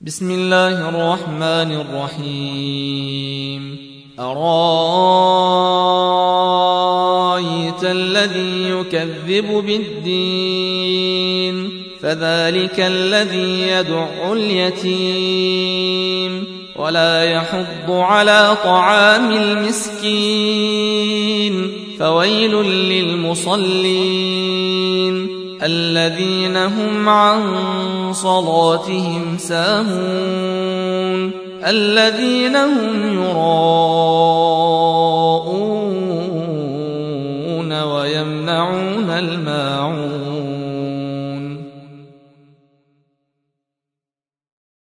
بسم الله الرحمن الرحيم أرأيت الذي يكذب بالدين فذلك الذي يدع اليتيم ولا يحض على طعام المسكين فويل للمصلين الذين هم عن صلاتهم ساهون الذين هم يراءون